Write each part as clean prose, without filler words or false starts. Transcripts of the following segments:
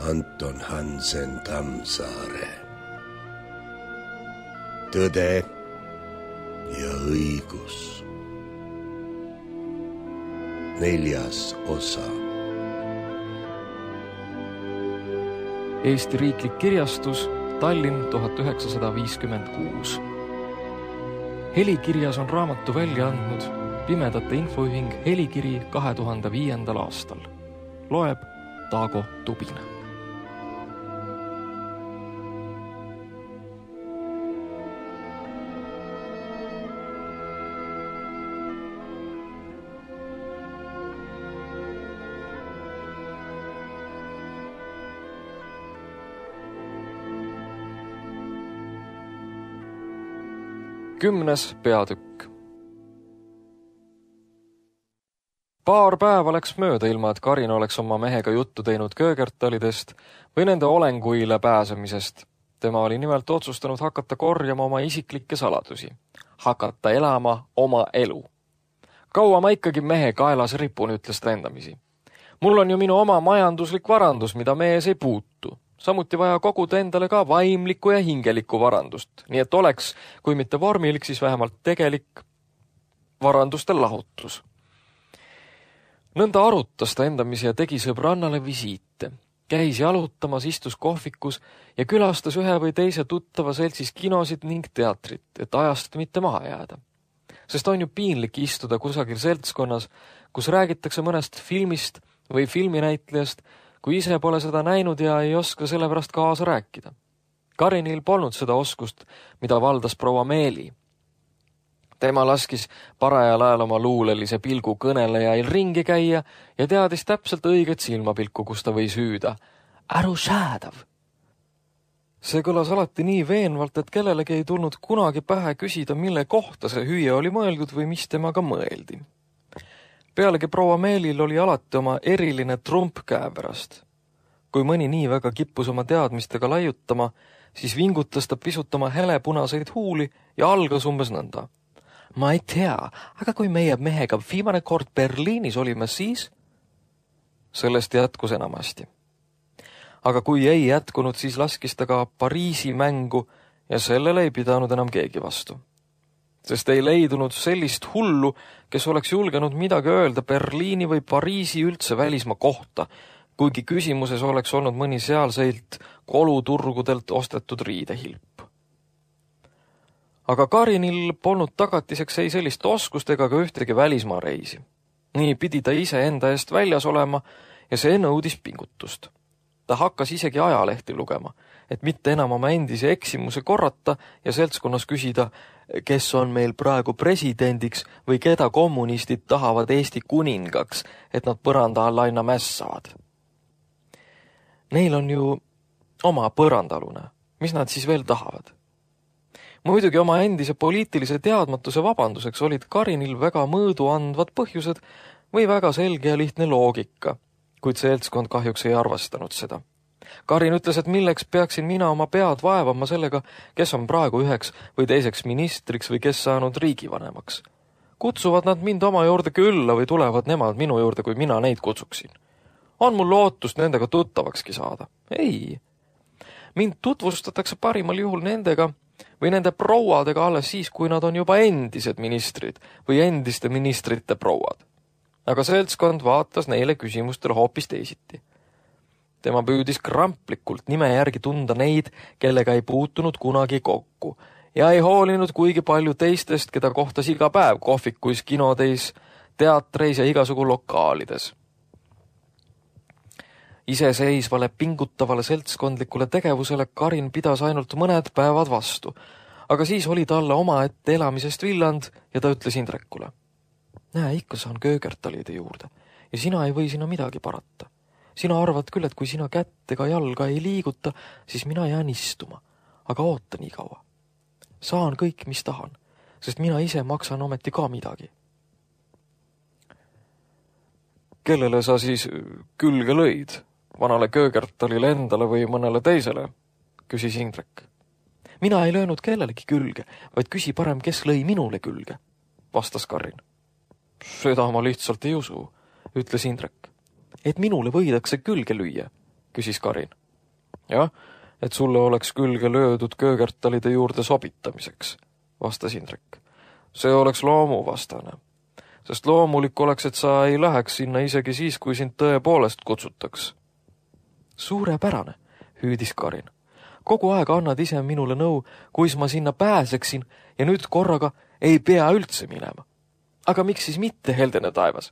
Anton Hansen Tammsaare. Tõde ja õigus. 4. osa. Eesti Riiklik Kirjastus, Tallinn 1956. Helikirjas on raamatu välja andnud Pimedate Infoühing Helikiri 2005. aastal. Loeb Taago Tubin. Kümnes peatükk. Paar päeva läks mööda ilma, et Karin oleks oma mehega juttu teinud Köögertalidest või nende olenguile pääsemisest. Tema oli nimelt otsustanud hakata korjama oma isiklikke saladusi. Hakata elama oma elu. Kaua ma ikkagi mehe kaelas ripun, ütles ta endamisi. Mul on ju minu oma majanduslik varandus, mida mees ei puutu. Samuti vaja koguda endale ka vaimlikku ja hingelikku varandust. Nii et oleks, kui mitte vormilik, siis vähemalt tegelik varanduste lahutus. Nõnda arutas ta endamisi ja tegi sõbrannale visiite. Käis jalutamas, istus kohvikus ja külastas ühe või teise tuttava seltsis kinosid ning teatrit, et ajast mitte maha jääda. Sest on ju piinlik istuda kusagil seltskonnas, kus räägitakse mõnest filmist või filminäitlejast, kui ise pole seda näinud ja ei oska sellepärast kaasa rääkida. Karinil polnud seda oskust, mida valdas proua Meeli. Tema laskis parajal ajal oma luulelise pilgu kõnelejail ringi käia ja teadis täpselt õiget silmapilku, kus ta võis hüüda. Arusaadav! See kõlas alati nii veenvalt, et kellelegi ei tulnud kunagi pähe küsida, mille kohta see hüüe oli mõeldud või mis temaga mõeldi. Pealegi proua Meelil oli alati oma eriline trump käe pärast. Kui mõni nii väga kippus oma teadmistega laiutama, siis vingutas ta pisutama helepunaseid huuli ja algas umbes nõnda. Ma ei tea, aga kui meie mehega viimane kord Berliinis olime, siis... Sellest jätkus enamasti. Aga kui ei jätkunud, siis laskis ta ka Pariisi mängu ja sellele ei pidanud enam keegi vastu. Sest ei leidunud sellist hullu, kes oleks julgenud midagi öelda Berliini või Pariisi üldse välismaa kohta, kuigi küsimuses oleks olnud mõni sealseilt koluturgudelt ostetud riidehilp. Aga Karinil polnud tagatiseks ei sellist oskust ega ka ühtegi välismaa reisi. Nii pidi ta ise enda eest väljas olema ja see nõudis pingutust. Ta hakkas isegi ajalehti lugema, et mitte enam oma endise eksimuse korrata ja seltskonnas küsida, kes on meil praegu presidendiks või keda kommunistid tahavad Eesti kuningaks, et nad põranda alla aina mässavad. Neil on ju oma põrandalune. Mis nad siis veel tahavad? Muidugi oma endise poliitilise teadmatuse vabanduseks olid Karinil väga mõõdu andvad põhjused või väga selge ja lihtne loogika, kuid seltskond kahjuks ei arvestanud seda. Karin ütles, et milleks peaksin mina oma pead vaevama sellega, kes on praegu üheks või teiseks ministriks või kes saanud riigivanemaks. Kutsuvad nad mind oma juurde külla või tulevad nemad minu juurde, kui mina neid kutsuksin. On mul lootust nendega tuttavakski saada? Ei. Mind tutvustatakse parimal juhul nendega või nende prouadega alles siis, kui nad on juba endised ministrid või endiste ministrite prouad. Aga seltskond vaatas neile küsimustele hoopis teisiti. Tema püüdis kramplikult nime järgi tunda neid, kellega ei puutunud kunagi kokku ja ei hoolinud kuigi palju teistest, keda kohtas iga päev kohvikuis, kinodeis, teatreis ja igasugu lokaalides. Iseseisvale pingutavale seltskondlikule tegevusele Karin pidas ainult mõned päevad vastu, aga siis oli talle oma ette elamisest villand ja ta ütles Indrekule. Näe, ikka saan Köögertalide juurde ja sina ei või sinna midagi parata. Sina arvad küll, et kui sina kätt ega jalga ei liiguta, siis mina jään istuma. Aga oota nii kaua. Saan kõik, mis tahan, sest mina ise maksan ometi ka midagi. Kellele sa siis külge lõid? Vanale Köögertalile endale või mõnele teisele? Küsis Indrek. Mina ei löönud kellelegi külge, vaid küsi parem, kes lõi minule külge, vastas Karin. Seda ma lihtsalt ei usu, ütles Indrek. Et minule võidakse külge lüüa, küsis Karin. Jah, et sulle oleks külge löödud köögertalide juurde sobitamiseks, vastas Indrek. See oleks loomuvastane, sest loomulik oleks, et sa ei läheks sinna isegi siis, kui sind tõepoolest kutsutaks. Suurepärane, hüüdis Karin. Kogu aeg annad ise minule nõu, kuis ma sinna pääseksin ja nüüd korraga ei pea üldse minema. Aga miks siis mitte, heldene taevas?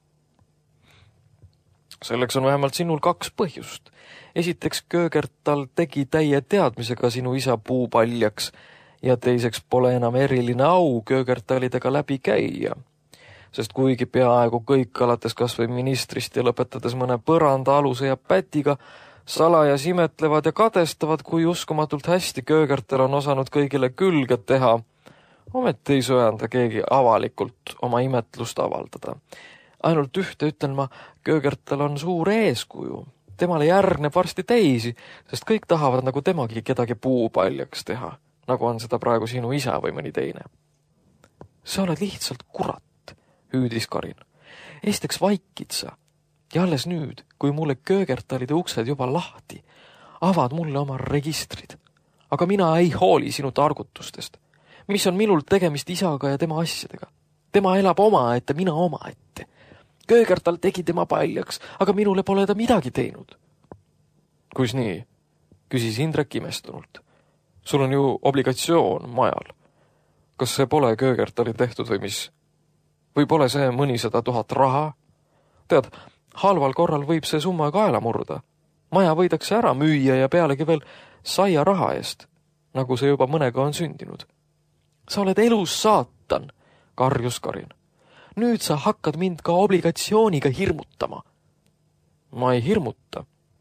Selleks on vähemalt sinul 2 põhjust. Esiteks, köögertal tegi täie teadmisega sinu isa puupaljaks ja teiseks pole enam eriline au köögertalidega läbi käia. Sest kuigi peaaegu kõik alates kas või ministrist ja lõpetades mõne põranda aluse ja pätiga salajas imetlevad ja kadestavad, kui uskumatult hästi köögertal on osanud kõigile külge teha, ometi ei söanda keegi avalikult oma imetlust avaldada. Ainult ühte ütlen ma, köögertal on suur eeskuju. Temale järgneb varsti teisi, sest kõik tahavad nagu temagi kedagi puupaljaks teha, nagu on seda praegu sinu isa või mõni teine. Sa oled lihtsalt kurat, hüüdis Karin. Esiteks vaikid sa. Ja alles nüüd, kui mulle köögertalide uksed juba lahti, avad mulle oma registrid. Aga mina ei hooli sinu targutustest. Mis on minul tegemist isaga ja tema asjadega? Tema elab omaette, mina omaette. Köögertal tegi tema paljaks, aga minule pole ta midagi teinud. Kuis nii? Küsis Indrek imestunult. Sul on ju obligatsioon majal. Kas see pole köögertali tehtud või mis? Või pole see mõnisada 000 raha? Tead, halval korral võib see summa kaela murda. Maja võidakse ära müüa ja pealegi veel saia raha eest, nagu see juba mõnega on sündinud. Sa oled elus saatan, karjus Karin. Nüüd sa hakkad mind ka obligatsiooniga hirmutama. Ma ei hirmuta.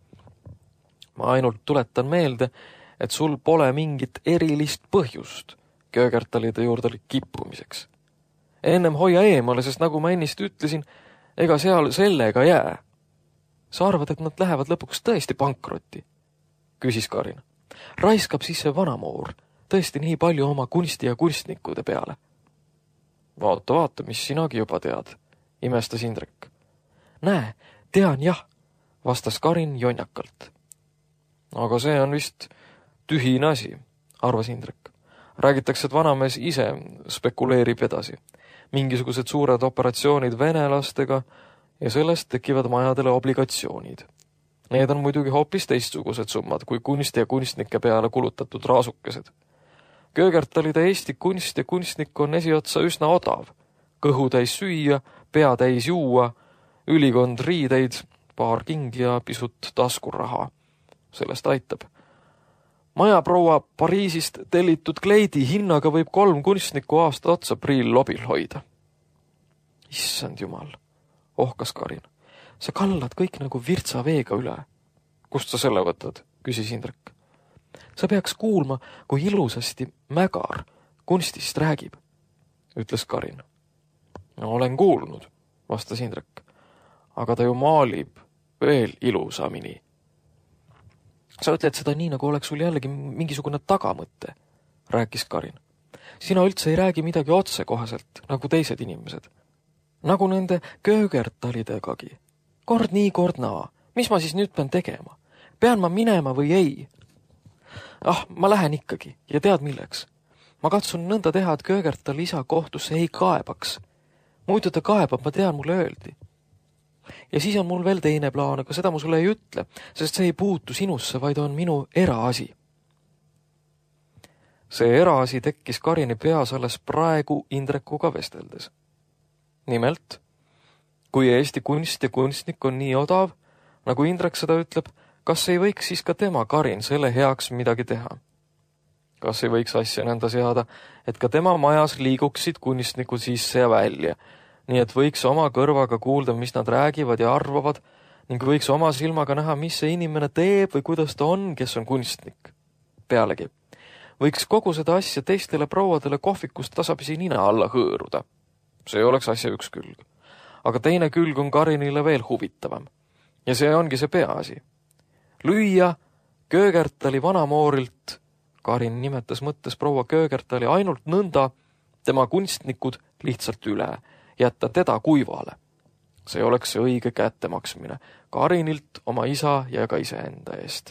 Ma ainult tuletan meelde, et sul pole mingit erilist põhjust köögertalide juurde kippumiseks. Ennem hoia eemale, sest nagu ma ennist ütlesin, ega seal sellega jää. Sa arvad, et nad lähevad lõpuks tõesti pankrotti? Küsis Karin. Raiskab siis see vanamoor tõesti nii palju oma kunsti ja kunstnikude peale. Vaata, mis sinagi juba tead, imestas Indrek. Näe, tean jah, vastas Karin jonjakalt. Aga see on vist tühine asi, arvas Indrek. Räägitakse, et vanamees ise spekuleerib edasi. Mingisugused suured operatsioonid venelastega ja sellest tekivad majadele obligatsioonid. Need on muidugi hoopis teistsugused summad kui kunsti ja kunstnike peale kulutatud raasukesed. Köögertalide Eesti kunst ja kunstnik on esiotsa üsna odav. Kõhu täis süüa, pea täis juua, ülikond riideid, paar kingi ja pisut taskuraha. Sellest aitab. Majaproua Pariisist tellitud kleidi hinnaga võib 3 kunstniku aasta otsa priil-lobil hoida. Issand jumal, ohkas Karin. Sa kallad kõik nagu virtsa veega üle. Kust sa selle võtad, küsis Indrek. Sa peaks kuulma, kui ilusasti Mägar kunstist räägib, ütles Karin. No, olen kuulnud, vastas Indrek. Aga ta ju maalib veel ilusamini. Sa ütled seda nii, nagu oleks sul jällegi mingisugune tagamõte, rääkis Karin. Sina üldse ei räägi midagi otsekoheselt, nagu teised inimesed. Nagu nende köögertalidegagi. Kord nii, kord naa. Mis ma siis nüüd pean tegema? Pean ma minema või ei? Ma lähen ikkagi ja tead milleks. Ma katsun nõnda teha, et köögertal isa kohtusse ei kaebaks. Muidu ta kaebab, ma tean, mulle öeldi. Ja siis on mul veel teine plaan, aga seda ma sulle ei ütle, sest see ei puutu sinusse, vaid on minu eraasi. See eraasi tekkis Karini peas alles praegu Indrekuga vesteldes. Nimelt, kui Eesti kunst ja kunstnik on nii odav, nagu Indrek seda ütleb, kas ei võiks siis ka tema, Karin, selle heaks midagi teha? Kas ei võiks asja nõnda seada, et ka tema majas liiguksid kunstnikud sisse ja välja, nii et võiks oma kõrvaga kuulda, mis nad räägivad ja arvavad, ning võiks oma silmaga näha, mis see inimene teeb või kuidas ta on, kes on kunstnik. Pealegi, võiks kogu seda asja teistele prouadele kohvikust tasapisi nina alla hõõruda. See oleks asja üks külg. Aga teine külg on Karinile veel huvitavam. Ja see ongi see peaasi. Lüüa Köögertali vanamoorilt, Karin nimetas mõttes proua Köögertali ainult nõnda, tema kunstnikud lihtsalt üle, jätta teda kuivale. See oleks see õige kättemaksmine Karinilt oma isa ja ka iseenda eest.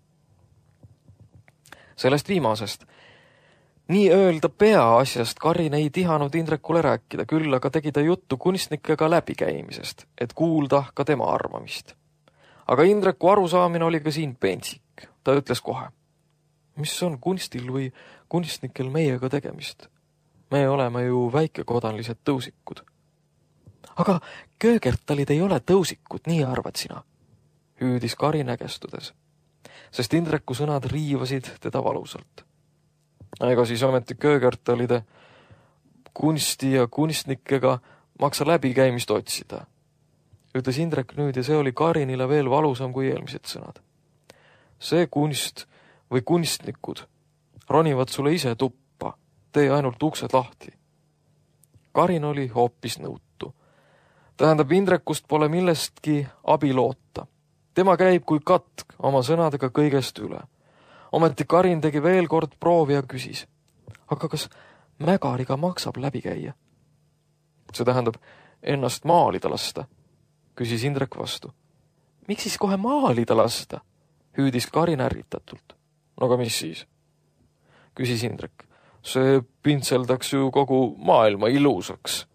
Sellest viimasest, nii öelda peaasjast Karin ei tihanud Indrekule rääkida, küll aga tegi ta juttu kunstnikega läbikäimisest, et kuulda ka tema arvamist. Aga Indreku arusaamine oli ka siin pentsik. Ta ütles kohe, mis on kunstil või kunstnikel meiega tegemist? Me oleme ju väikekodanlised tõusikud. Aga Köögertalid ei ole tõusikud, nii arvad sina? Hüüdis Karin ägestudes, sest Indreku sõnad riivasid teda valusalt. Ega siis ometi Köögertalide kunsti ja kunstnikega maksa läbikäimist otsida, ütles Indrek nüüd ja see oli Karinile veel valusam kui eelmised sõnad. See kunst või kunstnikud ronivad sulle ise tuppa, tee ainult uksed lahti. Karin oli hoopis nõutu. Tähendab, Indrekust pole millestki abi loota. Tema käib kui katk oma sõnadega kõigest üle. Ometi Karin tegi veel kord proovi ja küsis, aga kas Mägariga maksab läbi käia? See tähendab ennast maalida lasta, küsis Indrek vastu. Miks siis kohe maalida lasta? Hüüdis Karin ärritatult. No aga mis siis? Küsis Indrek. See pintseldaks ju kogu maailma ilusaks.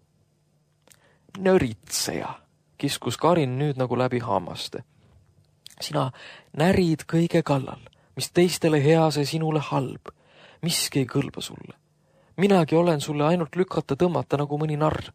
Nöritseja, kiskus Karin nüüd nagu läbi hammaste. Sina närid kõige kallal, mis teistele hea, see sinule halb. Miski ei kõlba sulle. Minagi olen sulle ainult lükata tõmmata nagu mõni narr.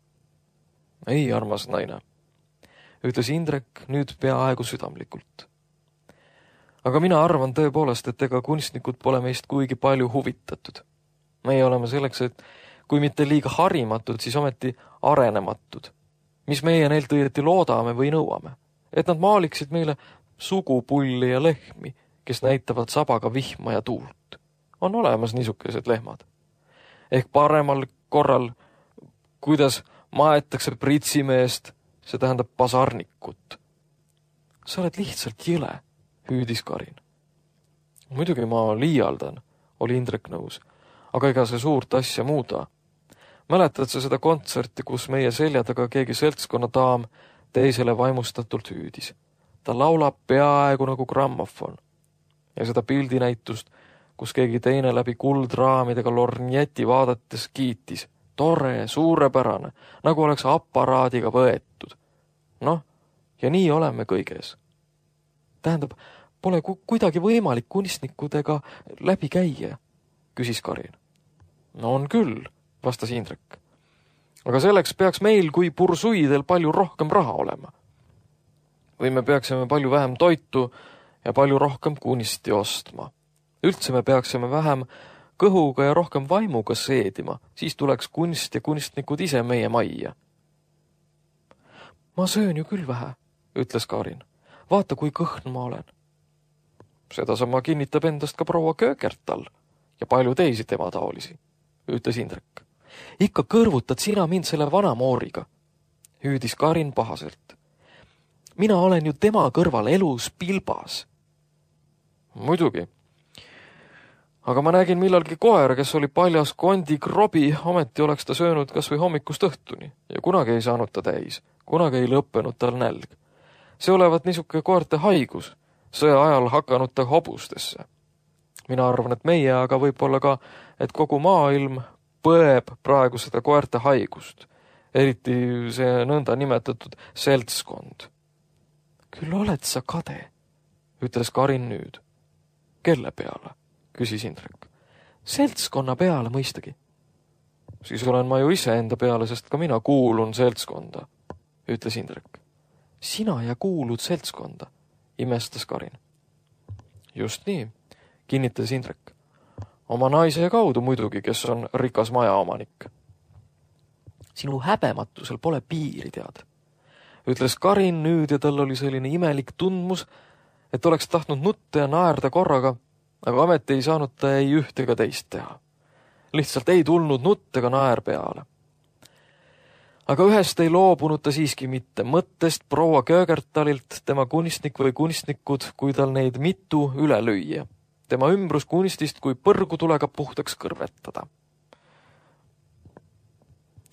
Ei, armas naine, ütles Indrek nüüd peaaegu südamlikult. Aga mina arvan tõepoolest, et ega kunstnikud pole meist kuigi palju huvitatud. Meie oleme selleks, et kui mitte liiga harimatud, siis ometi arenematud. Mis meie neilt õieti loodame või nõuame? Et nad maaliksid meile sugupulli ja lehmi, kes näitavad sabaga vihma ja tuult. On olemas niisukesed lehmad. Ehk paremal korral, kuidas maetakse pritsimeest, see tähendab pasarnikut. Sa oled lihtsalt jõle, hüüdis Karin. Muidugi ma liialdan, oli Indrek nõus, aga ega see suurt asja muuda. Mäletad sa seda kontserti, kus meie selja taga keegi seltskonna daam teisele vaimustatult hüüdis? Ta laulab peaaegu nagu grammofon. Ja seda pildinäitust, kus keegi teine läbi kuldraamidega lornjeti vaadates kiitis. Tore, suurepärane, nagu oleks aparaadiga võetud. Noh, ja nii oleme kõiges. Tähendab, pole kuidagi võimalik kunstnikudega läbi käia, küsis Karin. No on küll, vastas Indrek. Aga selleks peaks meil kui bursuidel palju rohkem raha olema. Või me peaksime palju vähem toitu ja palju rohkem kunsti ostma. Üldse me peaksime vähem kõhuga ja rohkem vaimuga seedima, siis tuleks kunst ja kunstnikud ise meie majja. Ma söön ju küll vähe, ütles Karin. Vaata, kui kõhn ma olen. Seda sama kinnitab endast ka proua Köögertal ja palju teisi tema taolisi, ütles Indrek. Ikka kõrvutad sina mind selle vana mooriga, hüüdis Karin pahaselt. Mina olen ju tema kõrval elus pilbas. Muidugi. Aga ma nägin millalgi koera, kes oli paljas kondikrobi, ometi oleks ta söönud kas või hommikust õhtuni ja kunagi ei saanud ta täis, kunagi ei lõppenud tal nälg. See olevat niisuke koerte haigus, sõja ajal hakanud ta hobustesse. Mina arvan, et meie, aga võib-olla ka, et kogu maailm põeb praegu seda koerte haigust, eriti see nõnda nimetatud seltskond. Küll oled sa kade, ütles Karin nüüd. Kelle peale? Küsis Indrek. Seltskonna peale mõistagi. Siis olen ma ju ise enda peale, sest ka mina kuulun seltskonda, ütles Indrek. Sina ja kuulud seltskonda, imestas Karin. Just nii, kinnitas Indrek. Oma naise kaudu muidugi, kes on rikas majaomanik. Sinu häbematusel pole piiri, tead, ütles Karin nüüd ja tal oli selline imelik tundmus, et oleks tahtnud nutta ja naerda korraga, aga ometi ei saanud ta ei üht ega teist teha. Lihtsalt ei tulnud nutt ega naer peale. Aga ühest ei loobunud ta siiski mitte mõttest proua Köögertalilt, tema kunstnik või kunstnikud, kui tal neid mitu üle lüüa. Tema ümbruskunstist kui põrgutulega puhtaks kõrvetada.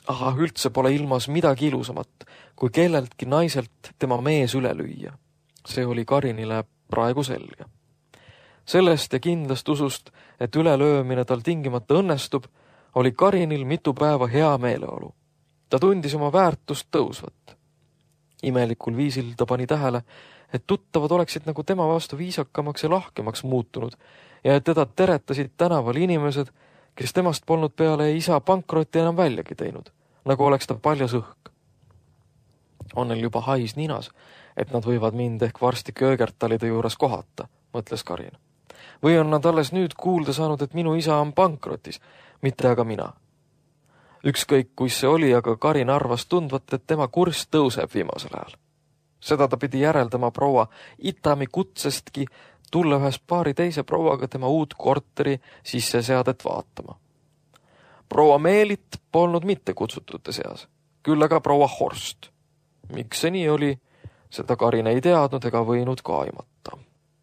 Aga üldse pole ilmas midagi ilusamat, kui kelleltki naiselt tema mees üle lüüa. See oli Karinile praegu selge. Sellest ja kindlast usust, et ülelöömine tal tingimata õnnestub, oli Karinil mitu päeva hea meeleolu. Ta tundis oma väärtust tõusvat. Imelikul viisil ta pani tähele, et tuttavad oleksid nagu tema vastu viisakamaks ja lahkemaks muutunud ja et teda teretasid tänaval inimesed, kes temast polnud peale isa pankrotti enam väljagi teinud, nagu oleks ta paljas õhk. On neil juba hais ninas, et nad võivad mind ehk varsti köögertalide juures kohata, mõtles Karin. Või on nad alles nüüd kuulda saanud, et minu isa on pankrotis, mitte aga mina. Ükskõik, kus see oli, aga Karin arvas tundvat, et tema kurss tõuseb viimasel ajal. Seda ta pidi järeldama proua Itami kutsestki tulla ühes paari teise prouaga tema uut korteri sisseseadet vaatama. Proua Meelit polnud mitte kutsutute seas, küll aga proua Horst. Miks see nii oli, seda Karin ei teadnud ega võinud ka aimata.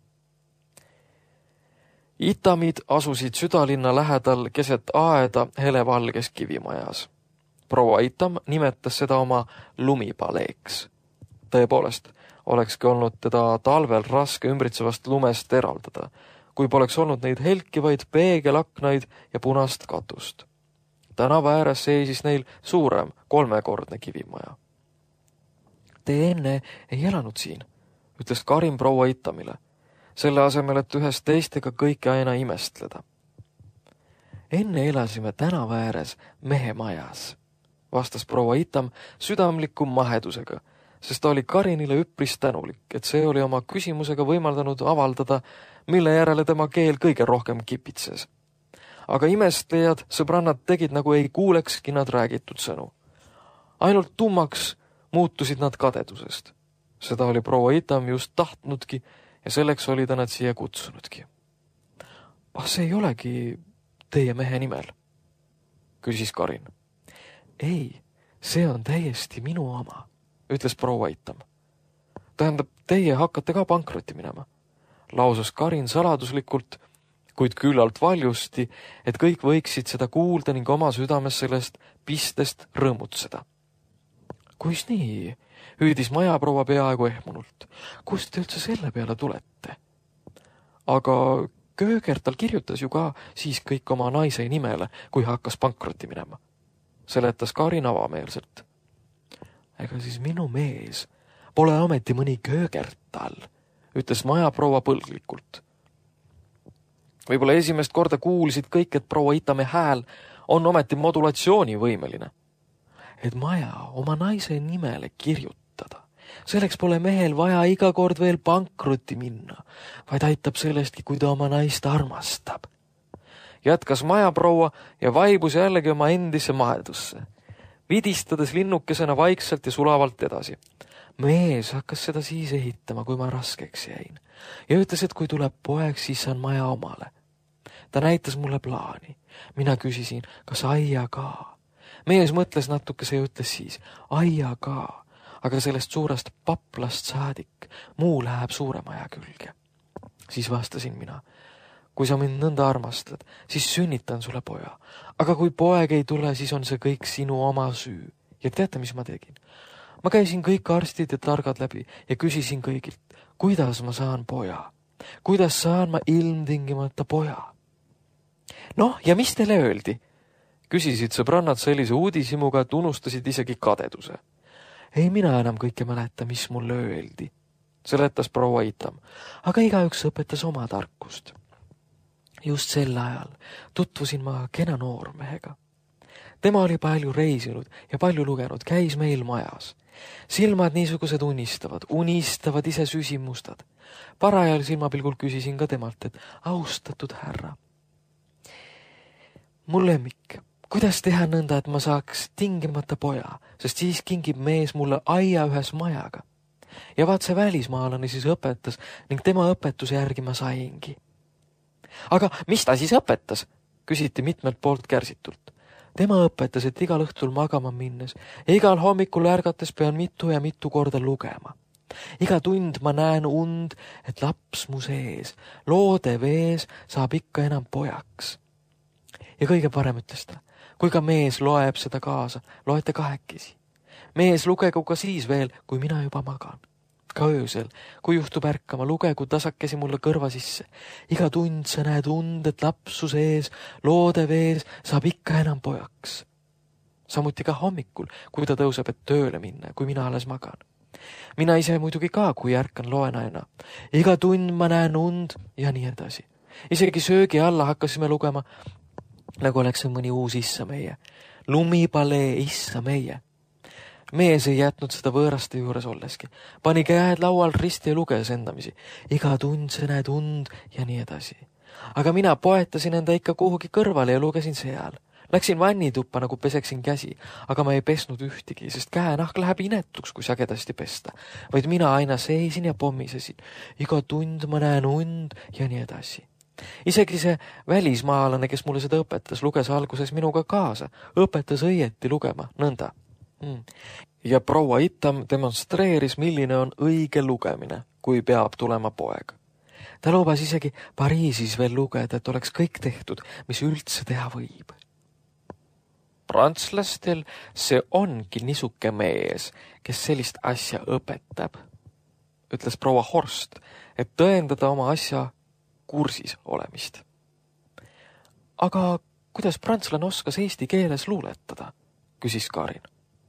Itamid asusid südalinna lähedal keset aeda helevalges kivimajas. Proua Itam nimetas seda oma lumipaleeks. Tõepoolest, olekski olnud teda talvel raske ümbritsevast lumest eraldada, kui poleks olnud neid helkivaid peegelaknaid ja punast katust. Tänava ääres seisis neil suurem 3-kordne kivimaja. Te enne ei elanud siin, ütles Karin proua Itamile, selle asemel, et ühest teistega kõike aina imestleda. Enne elasime tänava ääres mehe majas, vastas proua Itam südamliku mahedusega, sest ta oli Karinile üpris tänulik, et see oli oma küsimusega võimaldanud avaldada, mille järele tema keel kõige rohkem kipitses. Aga imestlejad, sõbrannad tegid nagu ei kuulekski nad räägitud sõnu. Ainult tummaks muutusid nad kadedusest. Seda oli proua Itam just tahtnudki ja selleks oli ta nad siia kutsunudki. See ei olegi teie mehe nimel, küsis Karin. Ei, see on täiesti minu oma, ütles proua Itam. Tähendab, teie hakkate ka pankrotti minema, lausus Karin saladuslikult, kuid küllalt valjusti, et kõik võiksid seda kuulda ning oma südames sellest pistest rõõmutseda. Kuis nii, hüüdis majaproua peaaegu ehmunult. Kust te üldse selle peale tulete? Aga köögertal kirjutas ju ka siis kõik oma naise nimele, kui hakkas pankrotti minema, seletas Karin avameelselt. Ega siis minu mees pole ometi mõni köögertal, ütles majaproua põlglikult. Võib-olla esimest korda kuulsid kõik, et proua Itame hääl on ometi modulatsioonivõimeline. Et maja oma naise nimele kirjutada. Selleks pole mehel vaja iga kord veel pankrotti minna, vaid aitab sellestki, kui ta oma naist armastab. Jätkas majaproua ja vaibus jällegi oma endisse mahedusse, vidistades linnukesena vaikselt ja sulavalt edasi. Mees hakkas seda siis ehitama, kui ma raskeks jäin, ja ütles, et kui tuleb poeg, siis on maja omale. Ta näitas mulle plaani. Mina küsisin, kas aia ka. Mees mõtles natukese ja ütles siis, aia ka, aga sellest suurest paplast saadik, muu läheb suure maja külge. Siis vastasin mina, kui sa mind nõnda armastad, siis sünnitan sulle poja. Aga kui poeg ei tule, siis on see kõik sinu oma süü. Ja teate, mis ma tegin? Ma käisin kõik arstid ja targad läbi ja küsisin kõigilt, kuidas ma saan poja? Kuidas saan ma ilmtingimata poja? Noh, ja mis teile öeldi? Küsisid sõbrannad sellise uudishimuga, et unustasid isegi kadeduse. Ei mina enam kõike mäleta, mis mulle öeldi, seletas proua Itam, aga igaüks õpetas oma tarkust. Just sel ajal tutvusin ma kena noormehega. Tema oli palju reisinud ja palju lugenud, käis meil majas. Silmad niisugused unistavad ise süsimustad. Parajal silmapilgul küsisin ka temalt, et austatud härra. Mul lemmik, kuidas teha nõnda, et ma saaks tingimata poja, sest siis kingib mees mulle aia ühes majaga. Ja vaat see välismaalane siis õpetas ning tema õpetuse järgi ma saingi. Aga mis ta siis õpetas? Küsiti mitmelt poolt kärsitult. Tema õpetas, et igal õhtul magama minnes ja igal hommikul ärgates pean mitu ja mitu korda lugema. Iga tund ma näen und, et laps mu sees, loode vees saab ikka enam pojaks. Ja kõige parem ütles ta, kui ka mees loeb seda kaasa, loete kahekesi. Mees lugegu ka siis veel, kui mina juba magan. Ka öösel, kui juhtub ärkama, lugegu tasakesi mulle kõrva sisse. Iga tund sa näed und, et lapsu sees, loode vees saab ikka enam pojaks. Samuti ka hommikul, kui ta tõuseb, et tööle minna, kui mina alles magan. Mina ise muidugi ka, kui ärkan, loen aina. Iga tund ma näen und ja nii edasi. Isegi söögi alla hakkasime lugema, nagu oleks see mõni uus issa meie. Lumipalee issa meie. Mees ei jätnud seda võõraste juures olleski. Pani käed laual risti ja luges endamisi. Iga tund sa näed und ja nii edasi. Aga mina poetasin enda ikka kuhugi kõrvale ja lugesin seal. Läksin vannituppa, nagu peseksin käsi, aga ma ei pesnud ühtigi, sest käenahk läheb inetuks, kui sagedasti pesta. Vaid mina aina seisin ja pommisesin. Iga tund ma näen und ja nii edasi. Isegi see välismaalane, kes mulle seda õpetas, luges alguses minuga kaasa. Õpetas õieti lugema, nõnda. Ja proua Itam demonstreeris, milline on õige lugemine, kui peab tulema poeg. Ta lubas isegi Pariisis veel lugeda, et oleks kõik tehtud, mis üldse teha võib. Prantslastel see ongi nisuke mees, kes sellist asja õpetab, ütles proua Horst, et tõendada oma asja kursis olemist. Aga kuidas prantslane oskas eesti keeles luuletada, küsis Karin.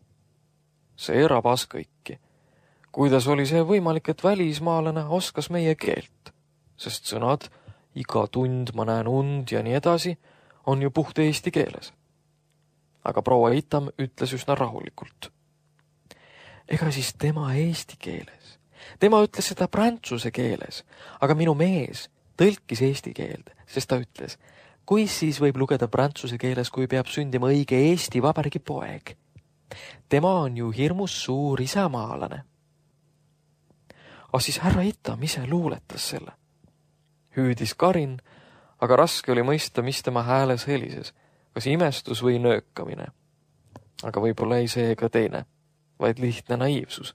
See rabas kõiki. Kuidas oli see võimalik, et välismaalane oskas meie keelt, sest sõnad iga tund ma näen und ja nii edasi on ju puht eesti keeles. Aga proua Itam ütles üsna rahulikult. Ega siis tema eesti keeles. Tema ütles seda prantsuse keeles, aga minu mees tõlkis eesti keelde, sest ta ütles, kui siis võib lugeda prantsuse keeles, kui peab sündima õige Eesti Vabariigi poeg. Tema on ju hirmus suur isamaalane. Siis härra Itam ise luuletas selle. Hüüdis Karin, aga raske oli mõista, mis tema hääles helises, kas imestus või nöökamine. Aga võib-olla ei see ega teine, vaid lihtne naiivsus.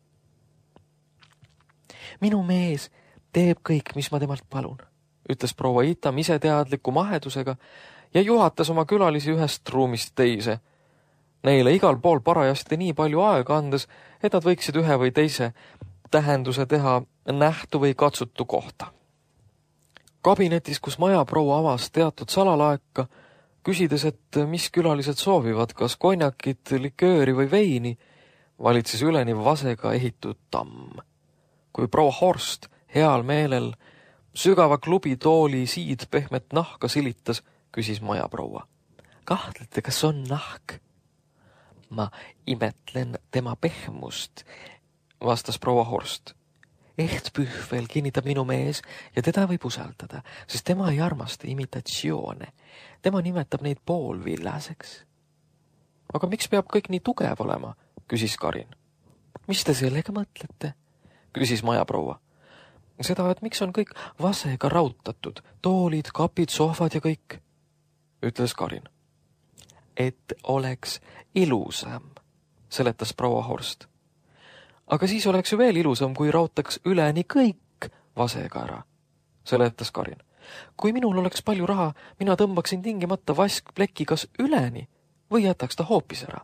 Minu mees teeb kõik, mis ma temalt palun, ütles proua Itam ise teadliku mahedusega ja juhatas oma külalisi ühest ruumist teise. Neile igal pool parajasti nii palju aega andes, et nad võiksid ühe või teise tähenduse teha nähtu või katsutu kohta. Kabinetis, kus majaproua avas teatud salalaeka, küsides, et mis külalised soovivad, kas konjakit, likööri või veini, valitses üleni vasega ehitud tamm. Kui proua Horst heal meelel sügava klubitooli siid pehmet nahka silitas, küsis majaproua. Kahtlete, kas on nahk? Ma imetlen tema pehmust, vastas proua Horst. Ehtpühvel kinnitab minu mees ja teda võib usaldada, sest tema ei armasta imitatsioone. Tema nimetab neid poolvillaseks. Aga miks peab kõik nii tugev olema, küsis Karin. Mis te sellega mõtlete, küsis majaproua. Seda, et miks on kõik vasega rautatud, toolid, kapid, sohvad ja kõik, ütles Karin. Et oleks ilusam, seletas proua Horst. Aga siis oleks ju veel ilusam, kui rautaks üleni kõik vasega ära, seletas Karin. Kui minul oleks palju raha, mina tõmbaksin tingimata vaskpleki kas üleni või jätaks ta hoopis ära.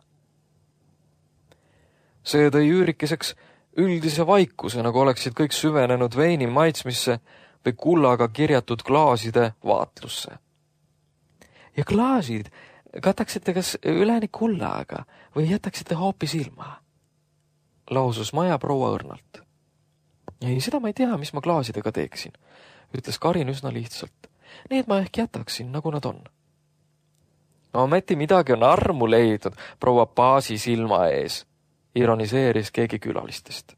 See tõi üürikeseks üldise vaikuse, nagu oleksid kõik süvenenud veini maitsmisse või kullaga kirjatud klaaside vaatlusse. Ja klaasid kataksite kas üleni kullaga või jätaksite hoopis ilma, lausus majaproua õrnalt. Ei, seda ma ei tea, mis ma klaasidega teeksin, ütles Karin üsna lihtsalt. Need ma ehk jätaksin, nagu nad on. Ometi midagi on armu leidnud proua Paasi silma ees, ironiseeris keegi külalistest.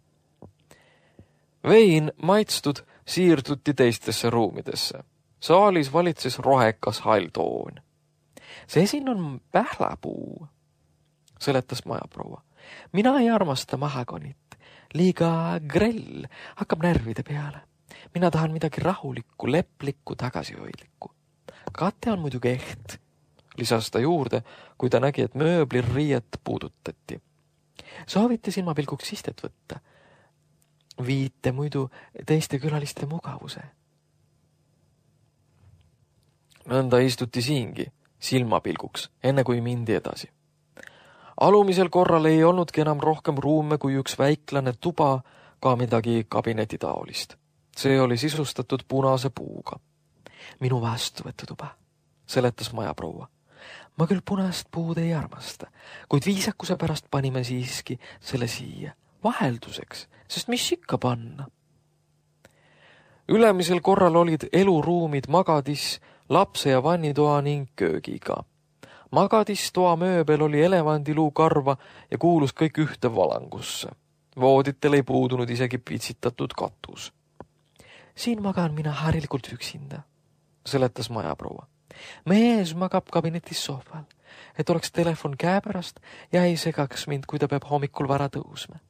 Vein maitstud siirduti teistesse ruumidesse. Saalis valitses rohekas halltoon. See siin on pählapuu, seletas majaproua. Mina ei armasta mahakonit. Liiga grell hakkab närvide peale. Mina tahan midagi rahulikku, leplikku, tagasihoidlikku. Kate on muidugi eht, lisas ta juurde, kui ta nägi, et mööbliriiet puudutati. Soovite silmapilguks istet võtta. Viite muidu teiste külaliste mugavuse. Nõnda istuti siingi, silmapilguks, enne kui mindi edasi. Alumisel korral ei olnudki enam rohkem ruume kui üks väiklane tuba, ka midagi kabinetitaolist. See oli sisustatud punase puuga. Minu vastuvõtutuba, seletas majaproua. Ma küll punast puud ei armasta, kuid viisakuse pärast panime siiski selle siia vahelduseks, sest mis ikka panna. Ülemisel korral olid eluruumid magadis, lapse- ja vannitoa ning köögiga. Magadistoa mööbel oli elevandiluukarva ja kuulus kõik ühte valangusse. Vooditel ei puudunud isegi pitsitatud katus. Siin magan mina harilikult üksinda, seletas majaproua. Mees magab kabinetis sohval, et oleks telefon käepärast ja ei segaks mind, kui ta peab hommikul vara tõusma.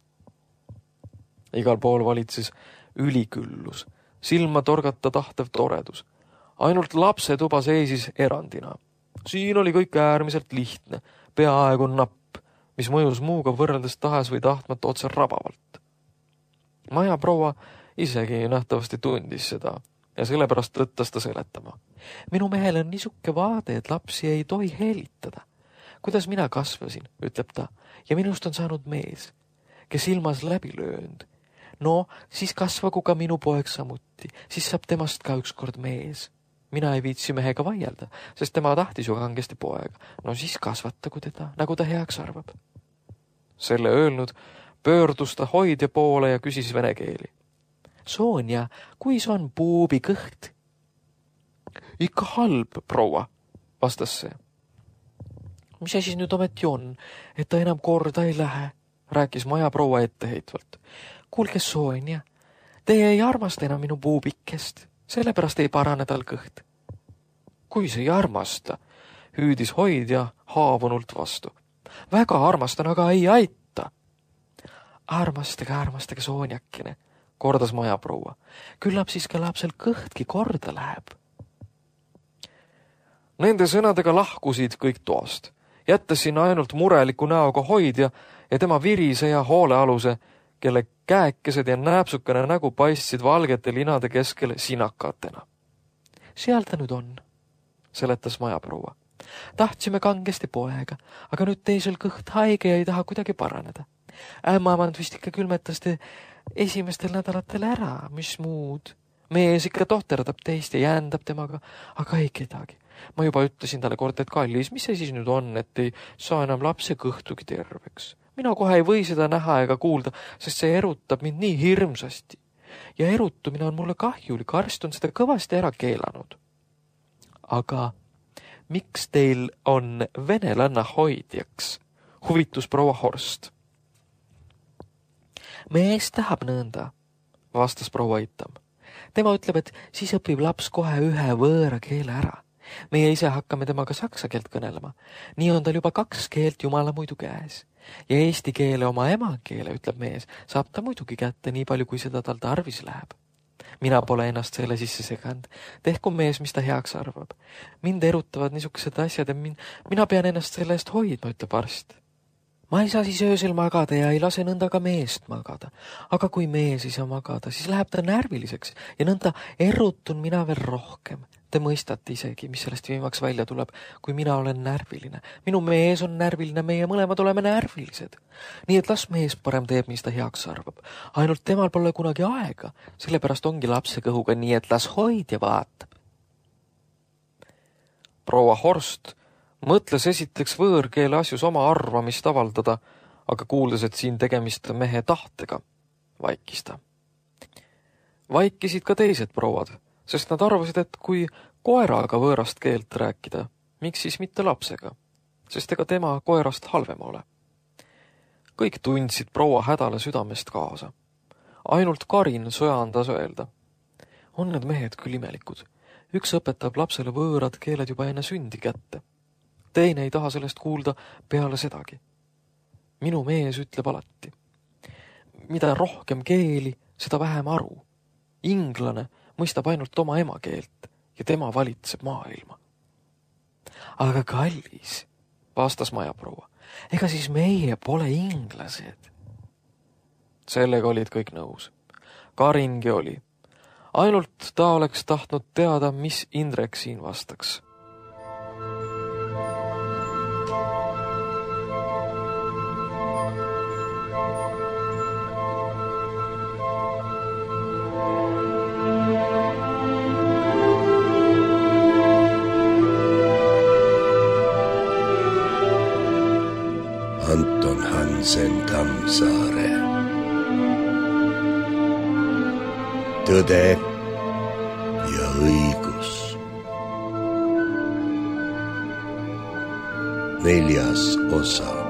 Igal pool valitses üliküllus, silma torgata tahtev toredus. Ainult lapse tuba seisis erandina. Siin oli kõik äärmiselt lihtne, peaaegu napp, mis mõjus muuga võrreldes tahes või tahtmata otse rabavalt. Majaproua isegi nähtavasti tundis seda ja sellepärast tõttas ta seletama. Minu mehel on niisuke vaade, et lapsi ei tohi hellitada. Kuidas mina kasvasin, ütleb ta, ja minust on saanud mees, kes ilmas läbi löönud. No, siis kasvagu ka minu poeg samuti, siis saab temast ka ükskord mees. Mina ei viitsi mehega vaielda, sest tema tahtis ju kangesti poega. No siis kasvatagu teda, nagu ta heaks arvab. Selle öelnud pöördus ta hoidja poole ja küsis vene keeli. Sonja, kuis on puubi kõht? Ikka halb, proua, vastas see. Mis see siis nüüd ometi on, et ta enam korda ei lähe, rääkis majaproua etteheitvalt. Kuulge, Sonja, teie ei armasta enam minu puubikest, sellepärast ei parane tal kõht. Kui see ei armasta, hüüdis hoidja haavunult vastu. Väga armastan, aga ei aita. Armastage, Sonjakene, kordas majaproua. Küllap siis ka lapsel kõhtki korda läheb. Nende sõnadega lahkusid kõik toast, jättes sinna ainult mureliku näoga hoidja ja tema virise ja hoolealuse, kelle käekesed ja näpsukene nägu paistsid valgete linade keskel sinakatena. Seal ta nüüd on, seletas majaproua. Tahtsime kangesti poega, aga nüüd teisel kõht haige ja ei taha kuidagi paraneda. Ämmamand vist ikka külmetas te esimestel nädalatel ära, mis muud. Mees ikka tohterdab teist ja jändab temaga, aga ei kedagi. Ma juba ütlesin talle kord, et kallis, mis see siis nüüd on, et ei saa enam lapse kõhtugi terveks. Mina kohe ei või seda näha ega kuulda, sest see erutab mind nii hirmsasti. Ja erutumine on mulle kahjulik, arst on seda kõvasti ära keelanud. Aga miks teil on venelanna hoidjaks, huvitus proua Horst? Mees tahab nõnda, vastas proua Itam. Tema ütleb, et siis õpib laps kohe ühe võõra keele ära. Meie ise hakkame temaga saksa keelt kõnelema. Nii on tal juba 2 keelt jumala muidu käes. Ja eesti keele oma emakeele, ütleb mees, saab ta muidugi kätte nii palju, kui seda tal tarvis läheb. Mina pole ennast selle sisse seganud. Tehku mees, mis ta heaks arvab. Mind erutavad niisugused asjad ja mina pean ennast selle eest hoidma, ütleb arst. Ma ei saa siis öösel magada ja ei lase nõnda ka meest magada. Aga kui mees ei saa magada, siis läheb ta närviliseks ja nõnda erutun mina veel rohkem. Te mõistate isegi, mis sellest viimaks välja tuleb, kui mina olen närviline. Minu mees on närviline, meie mõlemad oleme närvilised. Nii et las mees parem teeb, mis ta heaks arvab. Ainult temal pole kunagi aega, sellepärast ongi lapse kõhuga nii, et las hoidja vaatab. Proua Horst mõtles esiteks võõrkeele asjus oma arvamist avaldada, aga kuuldes, et siin tegemist mehe tahtega, vaikis ta. Vaikisid ka teised prouad, sest nad arvasid, et kui koeraga võõrast keelt rääkida, miks siis mitte lapsega, sest ega tema koerast halvem ole. Kõik tundsid proua hädale südamest kaasa. Ainult Karin söandas öelda. On need mehed küll imelikud. Üks õpetab lapsele võõrad keeled juba enne sündi kätte. Teine ei taha sellest kuulda peale sedagi. Minu mees ütleb alati. Mida rohkem keeli, seda vähem aru. Inglane mõistab ainult oma emakeelt ja tema valitseb maailma. Aga kallis, vastas majaproua, ega siis meie pole inglased. Sellega olid kõik nõus. Karingi oli. Ainult ta oleks tahtnud teada, mis Indrek siin vastaks. Hansen Tammsaare. Tõde ja õigus. 4. osa.